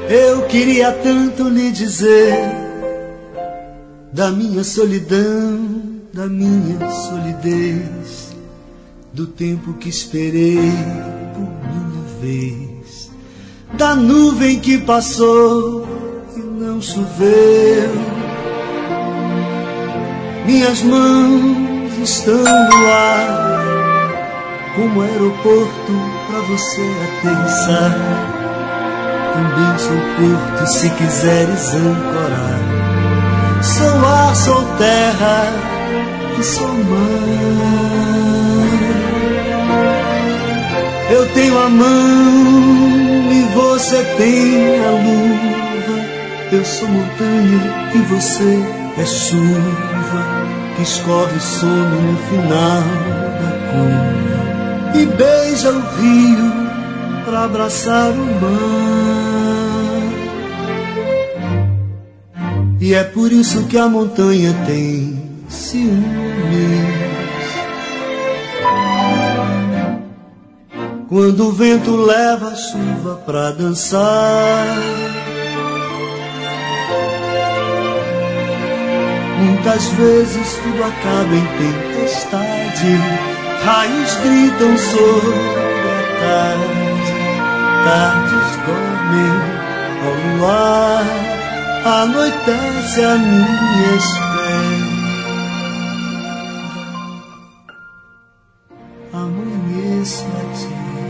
Eu queria tanto lhe dizer da minha solidão, da minha solidez, do tempo que esperei por minha vez, da nuvem que passou e não choveu. Minhas mãos estão no ar, como aeroporto pra você aterrissar. Também sou porto se quiseres ancorar. Sou ar, sou terra e sou mar. Eu tenho a mão e você tem a lua. Eu sou montanha e você é chuva que escorre sono no final da curva e beija o rio pra abraçar o mar. E é por isso que a montanha tem ciúmes. Quando o vento leva a chuva pra dançar, muitas vezes tudo acaba em tempestade. Raios gritam sobre a tarde, tardes dormem ao luar, anoitece a minha espera, amanheço a te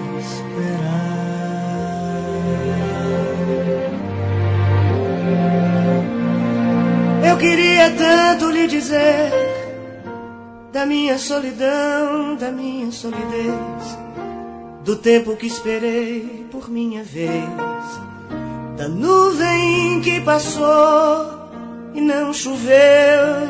esperar. Eu queria tanto lhe dizer da minha solidão, da minha solidez, do tempo que esperei por minha vez, da nuvem que passou e não choveu.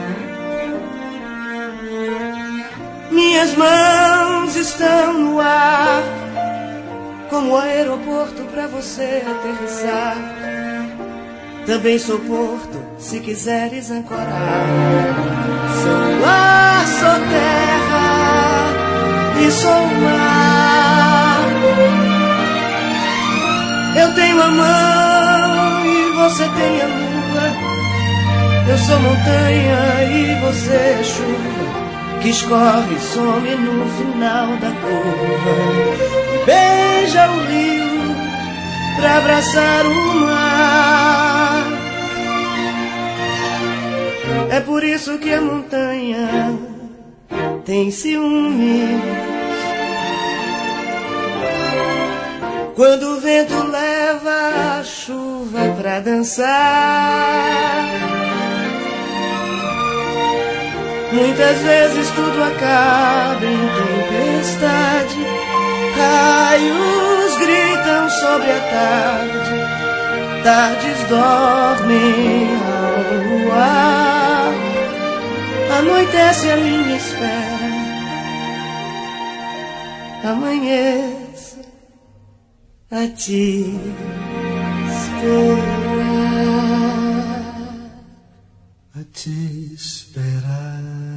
Minhas mãos estão no ar, como aeroporto pra você aterrissar. Também sou porto, se quiseres ancorar. Sou ar, sou terra e sou mar. Eu tenho a mão e você tem a lua. Eu sou montanha e você é chuva que escorre e some no final da curva e beija o rio pra abraçar o mar. É por isso que a montanha tem ciúmes. Quando o vento leva a chuva pra dançar, muitas vezes tudo acaba em tempestade. Raios gritam sobre a tarde, tardes dormem ao luar, anoitece a minha espera, amanhece a te esperar, a te esperar.